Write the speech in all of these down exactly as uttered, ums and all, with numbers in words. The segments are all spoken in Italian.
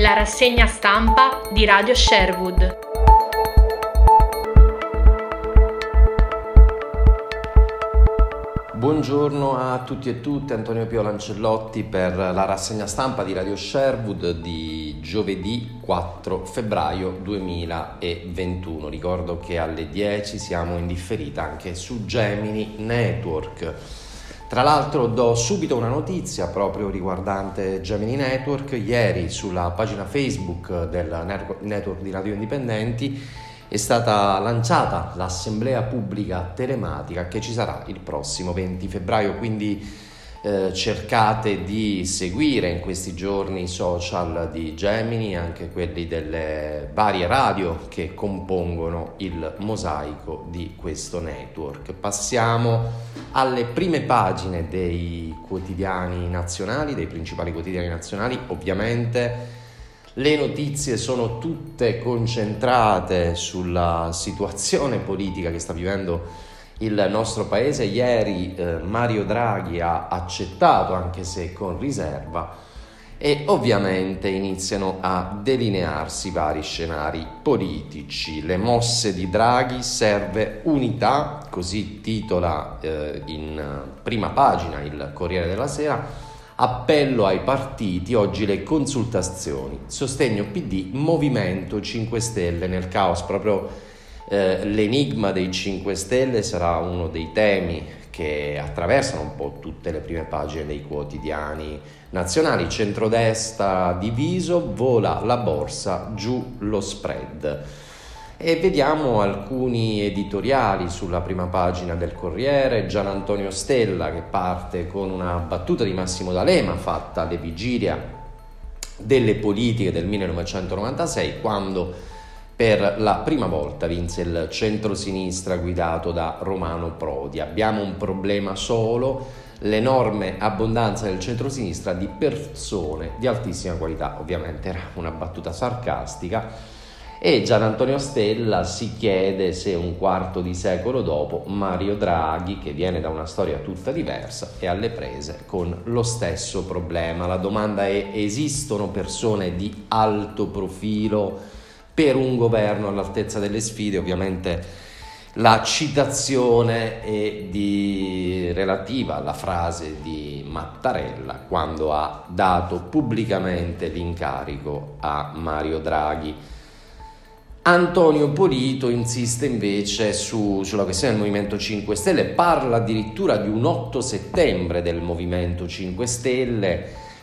La rassegna stampa di Radio Sherwood. Buongiorno a tutti e tutte, Antonio Pio Lancellotti per la rassegna stampa di Radio Sherwood di giovedì quattro febbraio duemilaventuno. Ricordo che alle dieci siamo in differita anche su Gemini Network. Tra l'altro do subito una notizia proprio riguardante Gemini Network. Ieri sulla pagina Facebook del network di Radio Indipendenti è stata lanciata l'assemblea pubblica telematica che ci sarà il prossimo venti febbraio, quindi eh, cercate di seguire in questi giorni i social di Gemini, anche quelli delle varie radio che compongono il mosaico di questo network. Passiamo alle prime pagine dei quotidiani nazionali, dei principali quotidiani nazionali. Ovviamente le notizie sono tutte concentrate sulla situazione politica che sta vivendo il nostro paese. Ieri eh, Mario Draghi ha accettato, anche se con riserva, e ovviamente iniziano a delinearsi vari scenari politici. Le mosse di Draghi, serve unità, così titola eh, in prima pagina il Corriere della Sera. Appello ai partiti, oggi le consultazioni, sostegno P D, Movimento cinque Stelle nel caos. Proprio eh, l'enigma dei cinque Stelle sarà uno dei temi che attraversano un po' tutte le prime pagine dei quotidiani nazionali. Centrodestra diviso, vola la borsa, giù lo spread. E vediamo alcuni editoriali sulla prima pagina del Corriere. Gian Antonio Stella che parte con una battuta di Massimo D'Alema fatta alle vigilia delle politiche del millenovecentonovantasei, quando per la prima volta vinse il centrosinistra guidato da Romano Prodi. Abbiamo un problema solo: l'enorme abbondanza del centrosinistra di persone di altissima qualità. Ovviamente era una battuta sarcastica. E Gian Antonio Stella si chiede se un quarto di secolo dopo Mario Draghi, che viene da una storia tutta diversa, è alle prese con lo stesso problema. La domanda è: esistono persone di alto profilo per un governo all'altezza delle sfide? Ovviamente la citazione è di, relativa alla frase di Mattarella quando ha dato pubblicamente l'incarico a Mario Draghi. Antonio Polito insiste invece su, sulla questione del Movimento cinque Stelle, parla addirittura di un otto settembre del Movimento cinque Stelle,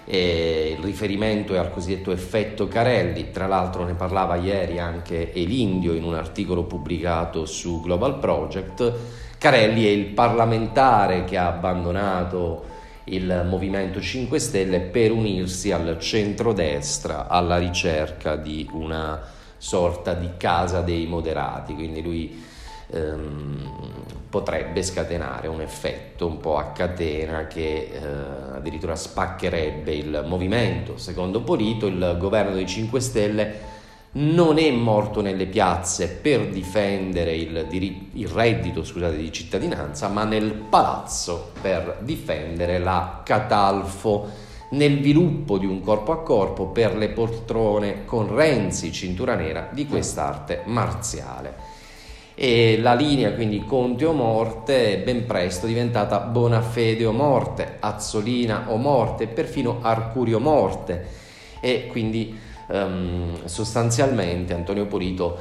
e il riferimento è al cosiddetto effetto Carelli. Tra l'altro ne parlava ieri anche Elindio in un articolo pubblicato su Global Project. Carelli è il parlamentare che ha abbandonato il Movimento cinque Stelle per unirsi al centrodestra alla ricerca di una sorta di casa dei moderati, quindi lui ehm, potrebbe scatenare un effetto un po' a catena che eh, addirittura spaccherebbe il movimento. Secondo Polito, il governo dei cinque Stelle non è morto nelle piazze per difendere il, diritto, il reddito scusate, di cittadinanza, ma nel palazzo per difendere la Catalfo, nel viluppo di un corpo a corpo per le poltrone con Renzi, cintura nera di quest'arte marziale. E la linea quindi Conte o morte è ben presto diventata Bonafede o morte, Azzolina o morte, perfino Arcurio morte. E quindi um, sostanzialmente Antonio Polito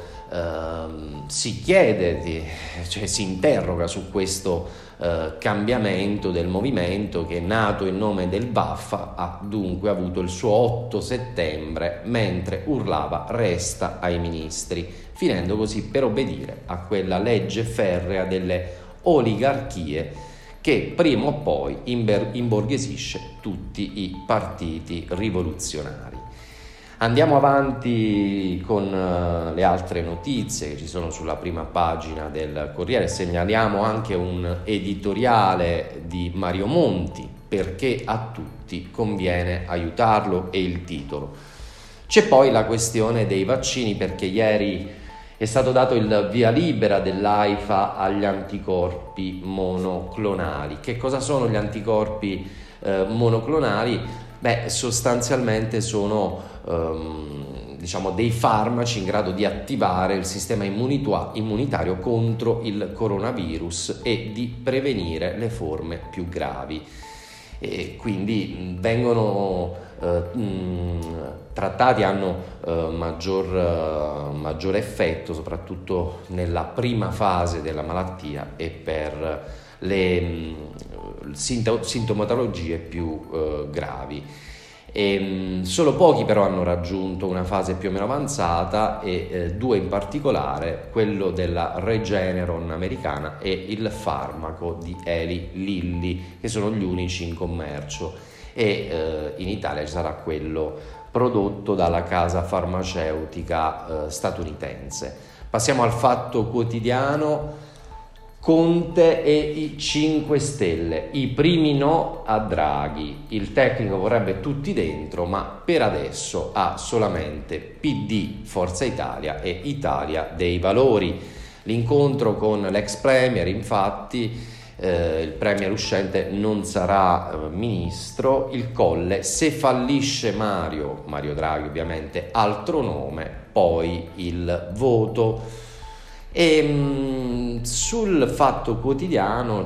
um, si chiede, di, cioè si interroga su questo Uh, cambiamento del movimento che, nato in nome del Vaffa, ha dunque avuto il suo otto settembre mentre urlava resta ai ministri, finendo così per obbedire a quella legge ferrea delle oligarchie che prima o poi imber- imborghesisce tutti i partiti rivoluzionari. Andiamo avanti con uh, le altre notizie che ci sono sulla prima pagina del Corriere. Segnaliamo anche un editoriale di Mario Monti, perché a tutti conviene aiutarlo, è il titolo. C'è poi la questione dei vaccini, perché ieri è stato dato il via libera dell'AIFA agli anticorpi monoclonali. Che cosa sono gli anticorpi eh, monoclonali? Beh, sostanzialmente sono ehm, diciamo dei farmaci in grado di attivare il sistema immunitua- immunitario contro il coronavirus e di prevenire le forme più gravi. E quindi vengono eh, mh, trattati, hanno eh, maggior, eh, maggior effetto soprattutto nella prima fase della malattia e per le mh, sintomatologie più eh, gravi. E, mh, solo pochi però hanno raggiunto una fase più o meno avanzata e eh, due in particolare, quello della Regeneron americana e il farmaco di Eli Lilly, che sono gli unici in commercio, e eh, in Italia ci sarà quello prodotto dalla casa farmaceutica eh, statunitense. Passiamo al Fatto Quotidiano. Conte e i cinque Stelle, i primi no a Draghi, il tecnico vorrebbe tutti dentro, ma per adesso ha solamente P D, Forza Italia e Italia dei Valori. L'incontro con l'ex premier, infatti, eh, il premier uscente non sarà eh, ministro, il Colle, se fallisce Mario, Mario Draghi ovviamente, altro nome, poi il voto. E mh, sul Fatto Quotidiano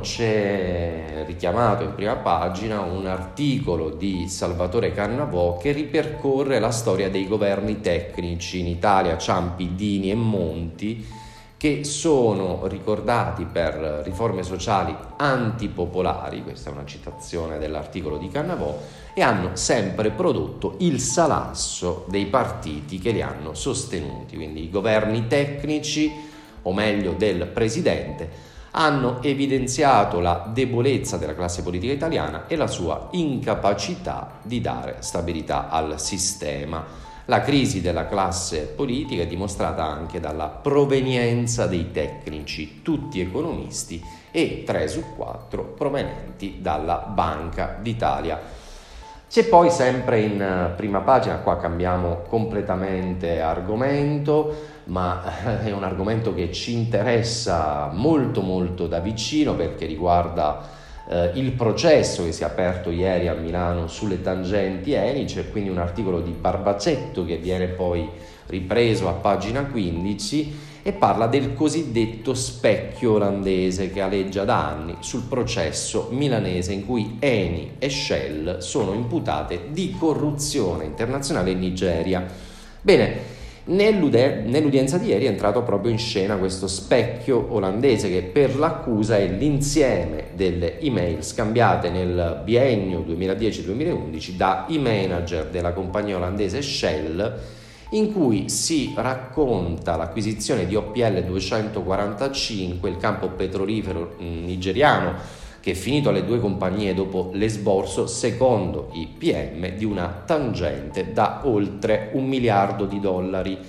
c'è richiamato in prima pagina un articolo di Salvatore Cannavò che ripercorre la storia dei governi tecnici in Italia, Ciampi, Dini e Monti, che sono ricordati per riforme sociali antipopolari, questa è una citazione dell'articolo di Cannavò, e hanno sempre prodotto il salasso dei partiti che li hanno sostenuti, quindi i governi tecnici, o meglio del presidente, hanno evidenziato la debolezza della classe politica italiana e la sua incapacità di dare stabilità al sistema. La crisi della classe politica è dimostrata anche dalla provenienza dei tecnici, tutti economisti, e tre su quattro provenienti dalla Banca d'Italia. C'è poi sempre in prima pagina, qua cambiamo completamente argomento, ma è un argomento che ci interessa molto molto da vicino perché riguarda eh, il processo che si è aperto ieri a Milano sulle tangenti Eni. C'è quindi un articolo di Barbacetto che viene poi ripreso a pagina quindici e parla del cosiddetto specchio olandese che aleggia da anni sul processo milanese in cui Eni e Shell sono imputate di corruzione internazionale in Nigeria. Bene, nell'udienza di ieri è entrato proprio in scena questo specchio olandese che per l'accusa è l'insieme delle email scambiate nel biennio duemiladieci duemilaundici dai manager della compagnia olandese Shell, in cui si racconta l'acquisizione di O P L duecentoquarantacinque, il campo petrolifero nigeriano che è finito alle due compagnie dopo l'esborso, secondo i P M, di una tangente da oltre un miliardo di dollari.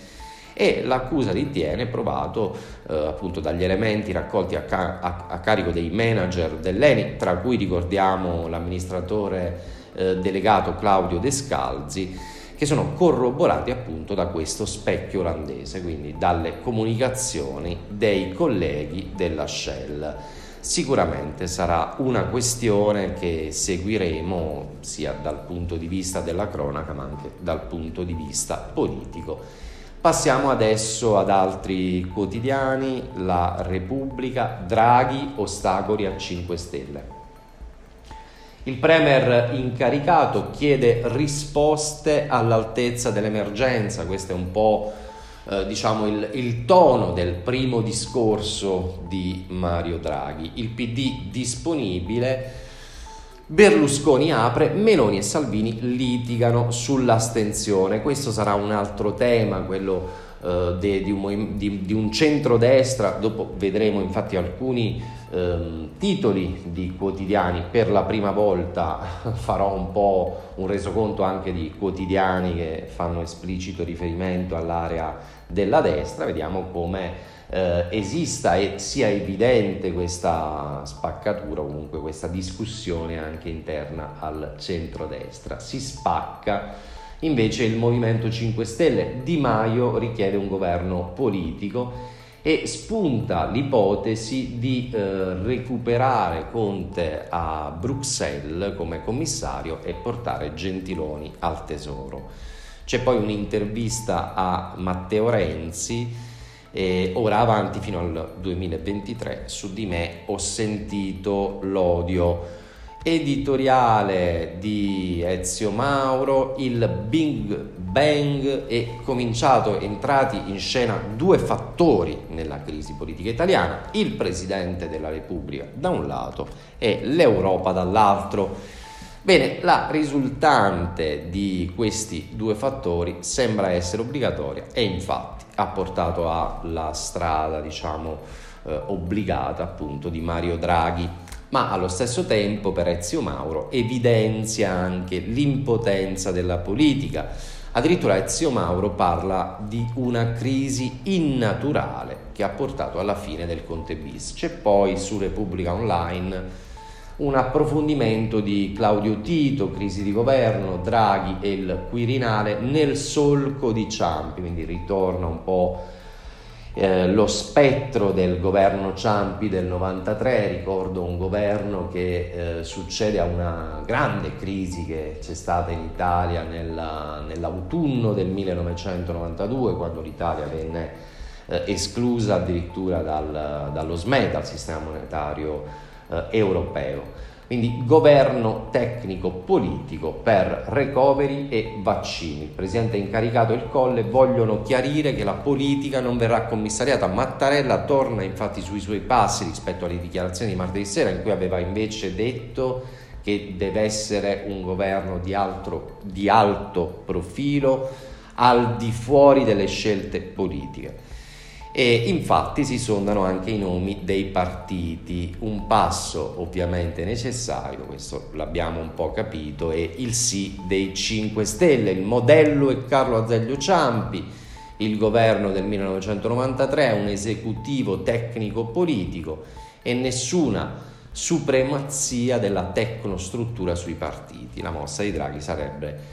E l'accusa ritiene provato eh, appunto dagli elementi raccolti a, ca- a-, a carico dei manager dell'Eni, tra cui ricordiamo l'amministratore eh, delegato Claudio Descalzi, che sono corroborati appunto da questo specchio olandese, quindi dalle comunicazioni dei colleghi della Shell. Sicuramente sarà una questione che seguiremo sia dal punto di vista della cronaca ma anche dal punto di vista politico. Passiamo adesso ad altri quotidiani. La Repubblica, Draghi, ostacoli a cinque Stelle. Il premier incaricato chiede risposte all'altezza dell'emergenza. Questo è un po' eh, diciamo il, il tono del primo discorso di Mario Draghi. Il P D disponibile, Berlusconi apre, Meloni e Salvini litigano sull'astensione. Questo sarà un altro tema, quello eh, de, di, un, di, di un centrodestra. Dopo vedremo infatti alcuni Ehm, titoli di quotidiani. Per la prima volta farò un po' un resoconto anche di quotidiani che fanno esplicito riferimento all'area della destra. Vediamo come eh, esista e sia evidente questa spaccatura, comunque questa discussione anche interna al centrodestra. Si spacca invece il Movimento cinque Stelle. Di Maio richiede un governo politico e spunta l'ipotesi di eh, recuperare Conte a Bruxelles come commissario e portare Gentiloni al Tesoro. C'è poi un'intervista a Matteo Renzi, e ora avanti fino al duemilaventitré, su di me ho sentito l'odio. Editoriale di Ezio Mauro, il Big Bang è cominciato, entrati in scena due fattori nella crisi politica italiana, il Presidente della Repubblica da un lato e l'Europa dall'altro. Bene, la risultante di questi due fattori sembra essere obbligatoria e infatti ha portato alla strada, diciamo, eh, obbligata appunto di Mario Draghi. Ma allo stesso tempo per Ezio Mauro evidenzia anche l'impotenza della politica. Addirittura Ezio Mauro parla di una crisi innaturale che ha portato alla fine del Conte bis. C'è poi su Repubblica Online un approfondimento di Claudio Tito, crisi di governo, Draghi e il Quirinale nel solco di Ciampi, quindi ritorna un po' Eh, lo spettro del governo Ciampi del novantatré. Ricordo un governo che eh, succede a una grande crisi che c'è stata in Italia nella, nell'autunno del millenovecentonovantadue, quando l'Italia venne eh, esclusa addirittura dal, dallo S M E, dal sistema monetario eh, europeo. Quindi governo tecnico-politico per recovery e vaccini. Il presidente incaricato e il Colle vogliono chiarire che la politica non verrà commissariata. Mattarella torna infatti sui suoi passi rispetto alle dichiarazioni di martedì sera, in cui aveva invece detto che deve essere un governo di alto, di alto profilo, al di fuori delle scelte politiche. E infatti si sondano anche i nomi dei partiti, un passo ovviamente necessario, questo l'abbiamo un po' capito, è il sì dei cinque Stelle. Il modello è Carlo Azeglio Ciampi, il governo del millenovecentonovantatré, un esecutivo tecnico-politico e nessuna supremazia della tecnostruttura sui partiti. La mossa di Draghi sarebbe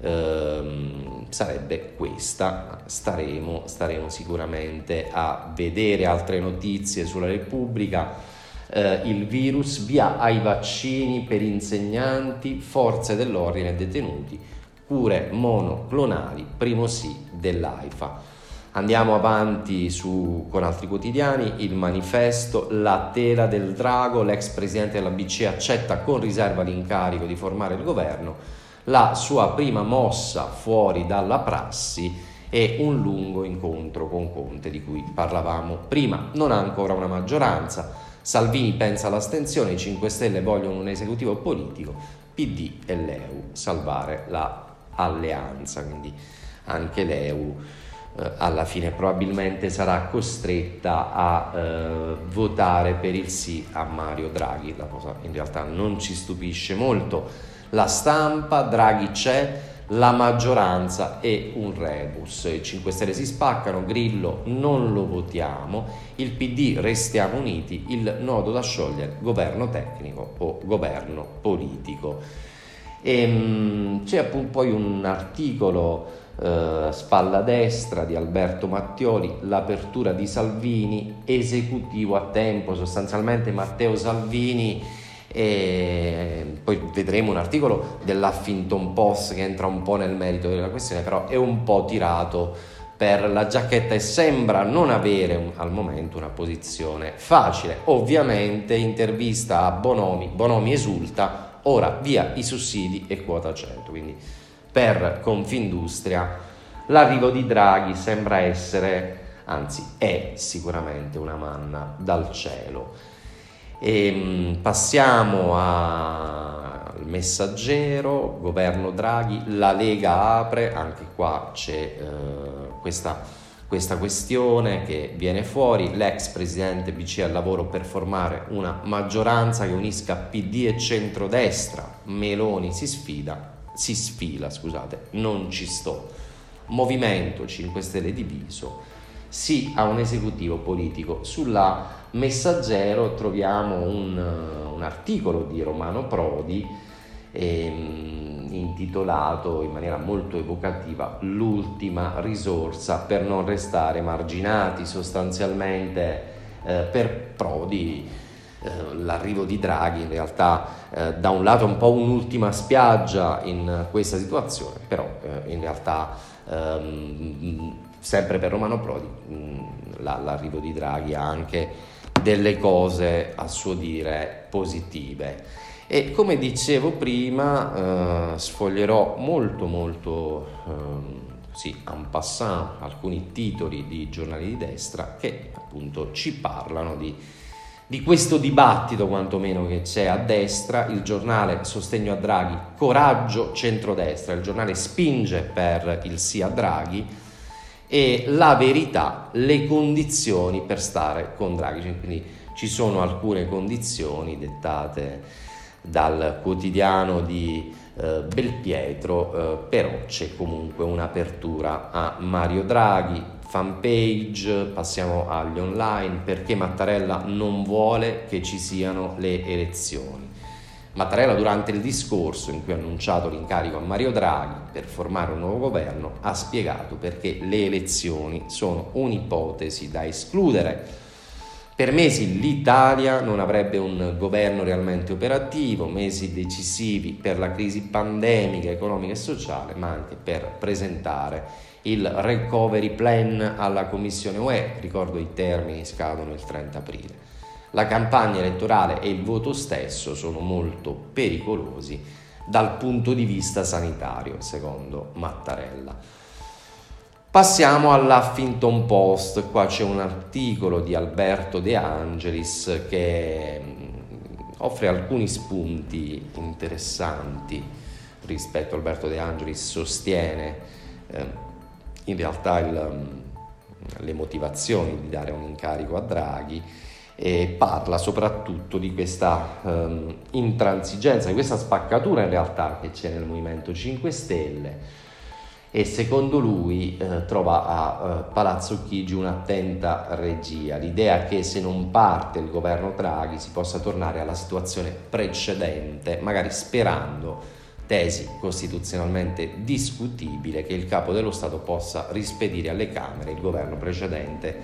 Ehm, sarebbe questa. Staremo, staremo sicuramente a vedere altre notizie sulla Repubblica. Eh, il virus, via ai vaccini per insegnanti, forze dell'ordine e detenuti, cure monoclonali, primo sì dell'AIFA. Andiamo avanti su, con altri quotidiani. Il Manifesto, la tela del drago, l'ex presidente della B C E accetta con riserva l'incarico di formare il governo. La sua prima mossa fuori dalla prassi è un lungo incontro con Conte, di cui parlavamo prima. Non ha ancora una maggioranza, Salvini pensa all'astensione, i cinque Stelle vogliono un esecutivo politico, P D e l'E U salvare la alleanza, quindi anche l'E U eh, alla fine probabilmente sarà costretta a eh, votare per il sì a Mario Draghi. La cosa in realtà non ci stupisce molto. La Stampa, Draghi c'è, la maggioranza è un rebus, i cinque Stelle si spaccano, Grillo non lo votiamo, il P D restiamo uniti, il nodo da sciogliere governo tecnico o governo politico. E, mh, c'è appunto poi un articolo eh, spalla destra di Alberto Mattioli, l'apertura di Salvini, esecutivo a tempo, sostanzialmente Matteo Salvini. E poi vedremo un articolo dell'Huffington Post che entra un po' nel merito della questione, però è un po' tirato per la giacchetta e sembra non avere un, al momento una posizione facile. Ovviamente intervista a Bonomi, Bonomi esulta, ora via i sussidi e quota cento, quindi per Confindustria l'arrivo di Draghi sembra essere, anzi è sicuramente una manna dal cielo. E passiamo al Messaggero, governo Draghi, la Lega apre, anche qua c'è eh, questa, questa questione che viene fuori, l'ex presidente B C E al lavoro per formare una maggioranza che unisca P D e centrodestra, Meloni si sfida, si sfila, scusate, non ci sto, Movimento cinque Stelle diviso, sì a un esecutivo politico. Sulla Messaggero troviamo un, un articolo di Romano Prodi ehm, intitolato in maniera molto evocativa l'ultima risorsa per non restare marginati. Sostanzialmente eh, per Prodi eh, l'arrivo di Draghi in realtà eh, da un lato è un po' un'ultima spiaggia in questa situazione, però eh, in realtà ehm, sempre per Romano Prodi mh, la, l'arrivo di Draghi ha anche delle cose a suo dire positive. E come dicevo prima, eh, sfoglierò molto molto eh, sì, en passant alcuni titoli di giornali di destra che appunto ci parlano di, di questo dibattito quantomeno che c'è a destra. Il giornale Sostegno a Draghi, coraggio centrodestra, il giornale spinge per il sì a Draghi, e La Verità, le condizioni per stare con Draghi. Quindi ci sono alcune condizioni dettate dal quotidiano di eh, Belpietro, eh, però c'è comunque un'apertura a Mario Draghi. Fanpage, passiamo agli online, perché Mattarella non vuole che ci siano le elezioni. Mattarella, durante il discorso in cui ha annunciato l'incarico a Mario Draghi per formare un nuovo governo, ha spiegato perché le elezioni sono un'ipotesi da escludere. Per mesi l'Italia non avrebbe un governo realmente operativo, mesi decisivi per la crisi pandemica, economica e sociale, ma anche per presentare il recovery plan alla Commissione U E. Ricordo, i termini scadono il trenta aprile. La campagna elettorale e il voto stesso sono molto pericolosi dal punto di vista sanitario, secondo Mattarella. Passiamo all'Huffington Post. Qua c'è un articolo di Alberto De Angelis che offre alcuni spunti interessanti rispetto a Alberto De Angelis. Sostiene eh, in realtà il, le motivazioni di dare un incarico a Draghi e parla soprattutto di questa um, intransigenza, di questa spaccatura in realtà che c'è nel Movimento cinque Stelle. E secondo lui eh, trova a eh, Palazzo Chigi un'attenta regia, l'idea che se non parte il governo Draghi si possa tornare alla situazione precedente, magari sperando, tesi costituzionalmente discutibile, che il capo dello Stato possa rispedire alle Camere il governo precedente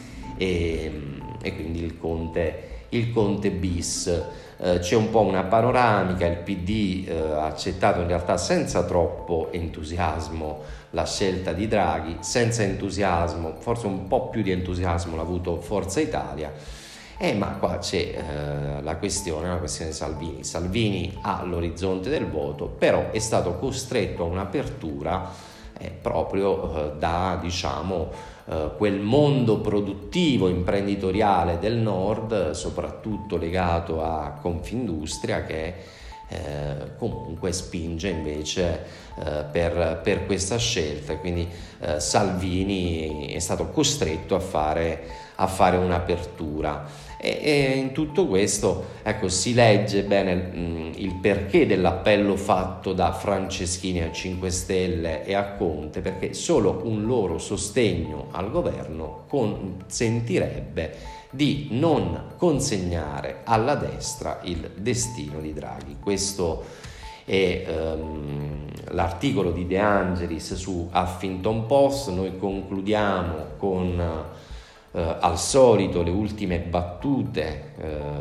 e, e quindi il Conte, il Conte bis. Eh, c'è un po' una panoramica, il P D eh, ha accettato in realtà senza troppo entusiasmo la scelta di Draghi, senza entusiasmo, forse un po' più di entusiasmo l'ha avuto Forza Italia, eh, ma qua c'è eh, la questione, la questione Salvini. Salvini ha l'orizzonte del voto, però è stato costretto a un'apertura eh, proprio eh, da, diciamo, Uh, quel mondo produttivo imprenditoriale del nord, soprattutto legato a Confindustria, che eh, comunque spinge invece eh, per, per questa scelta. Quindi eh, Salvini è stato costretto a fare, a fare un'apertura. E, e in tutto questo, ecco, si legge bene mh, il perché dell'appello fatto da Franceschini a cinque Stelle e a Conte, perché solo un loro sostegno al governo consentirebbe di non consegnare alla destra il destino di Draghi. Questo è um, l'articolo di De Angelis su Huffington Post. Noi concludiamo con Uh, al solito le ultime battute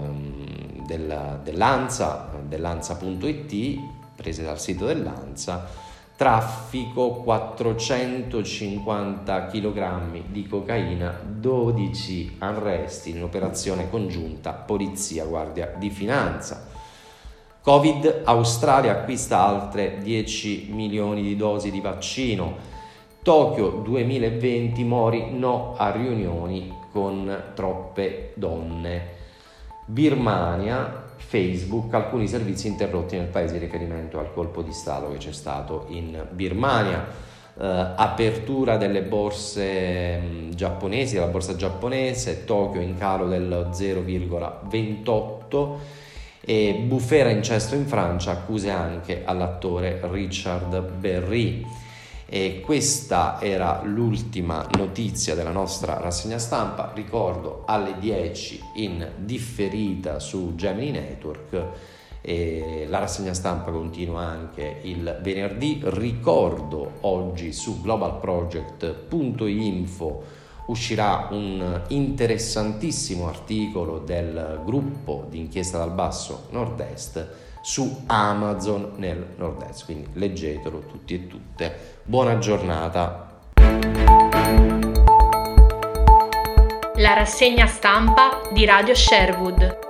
uh, del, dell'Ansa, dell'Ansa punto it, prese dal sito dell'Ansa. Traffico quattrocentocinquanta chilogrammi di cocaina, dodici arresti in operazione congiunta Polizia Guardia di Finanza. Covid, Australia acquista altre dieci milioni di dosi di vaccino. Tokyo duemilaventi, Mori no a riunioni con troppe donne. Birmania, Facebook, alcuni servizi interrotti nel paese in riferimento al colpo di Stato che c'è stato in Birmania. Eh, apertura delle borse mh, giapponesi, della borsa giapponese, Tokyo in calo del zero virgola ventotto e bufera incesto in Francia, accuse anche all'attore Richard Berry. E questa era l'ultima notizia della nostra rassegna stampa. Ricordo alle dieci in differita su Gemini Network E la rassegna stampa continua anche il venerdì. Ricordo, oggi su global project punto info uscirà un interessantissimo articolo del gruppo di Inchiesta dal Basso Nord-Est su Amazon nel Nord-Est, quindi leggetelo tutti e tutte. Buona giornata. La rassegna stampa di Radio Sherwood.